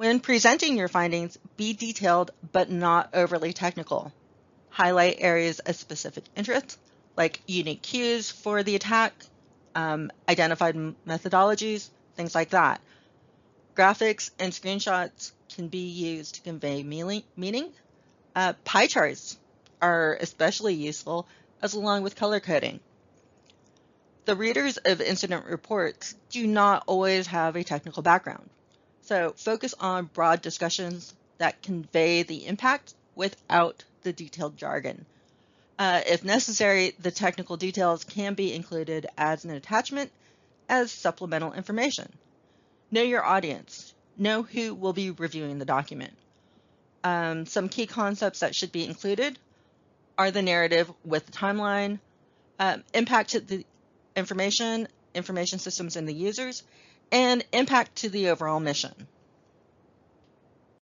When presenting your findings, be detailed but not overly technical. Highlight areas of specific interest, like unique cues for the attack, identified methodologies, things like that. Graphics and screenshots can be used to convey meaning. Pie charts are especially useful, as along with color coding. The readers of incident reports do not always have a technical background, so focus on broad discussions that convey the impact without the detailed jargon. If necessary, the technical details can be included as an attachment as supplemental information. Know your audience. Know who will be reviewing the document. Some key concepts that should be included are the narrative with the timeline, impact to the information systems and the users, and impact to the overall mission.